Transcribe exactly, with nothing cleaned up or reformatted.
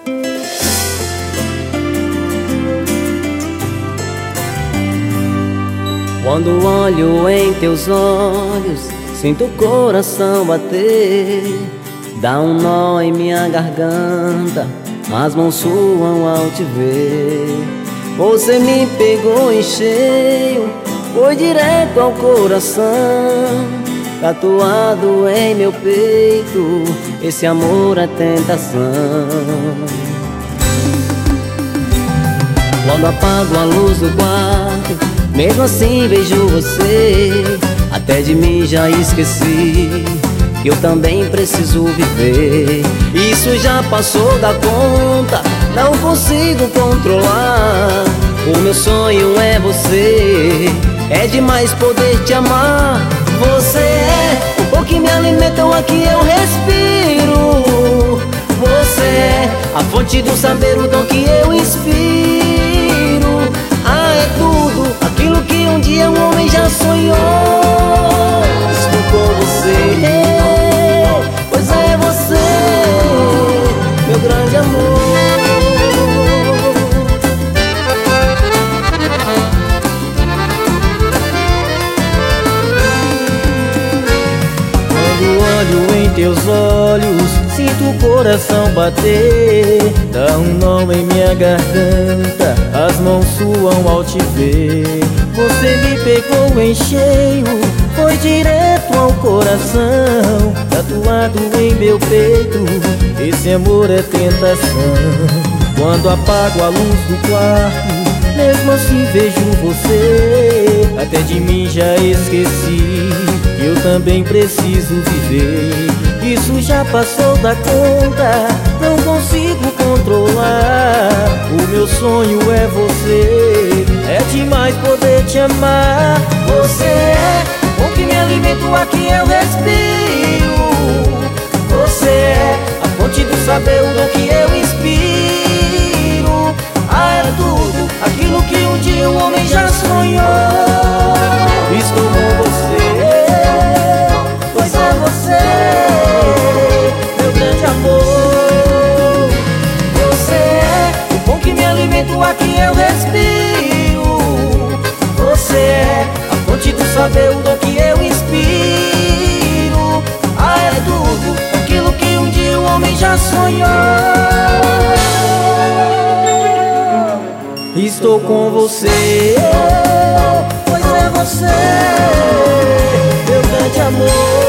Quando olho em teus olhos, sinto o coração bater. Dá um nó em minha garganta, as mãos suam ao te ver. Você me pegou em cheio, foi direto ao coração. Tatuado em meu peito, esse amor é tentação. Quando apago a luz do quarto, mesmo assim vejo você. Até de mim já esqueci que eu também preciso viver. Isso já passou da conta, não consigo controlar. O meu sonho é você, é demais poder te amar. Você é o que me alimenta, o que eu respiro. Você é a fonte do saber, o dom que eu inspiro. Ah, é tudo aquilo que um dia um homem já sonhou. Estou com você, pois é você, meu grande amor. Quando olho em teus olhos, sinto o coração bater. Dá um nó em minha garganta, as mãos suam ao te ver. Você me pegou em cheio, foi direto ao coração. Tatuado em meu peito, esse amor é tentação. Quando apago a luz do quarto, mesmo assim vejo você. Até de mim já esqueci que eu também preciso viver. Isso já passou da conta, não consigo controlar. O meu sonho é você, é demais poder te amar. Você é o que me alimenta, o que eu respiro. Você é a fonte do saber, o dom que eu inspiro. Ah, é tudo aquilo que um dia um homem já sonhou. Estou com você, pois é você, meu grande amor. Você é o pão que me alimenta, o ar que eu respiro. Você é a fonte do saber, o dom que eu inspiro. Ah, é tudo aquilo que um dia um homem já sonhou. Estou com você, pois é você, meu grande amor.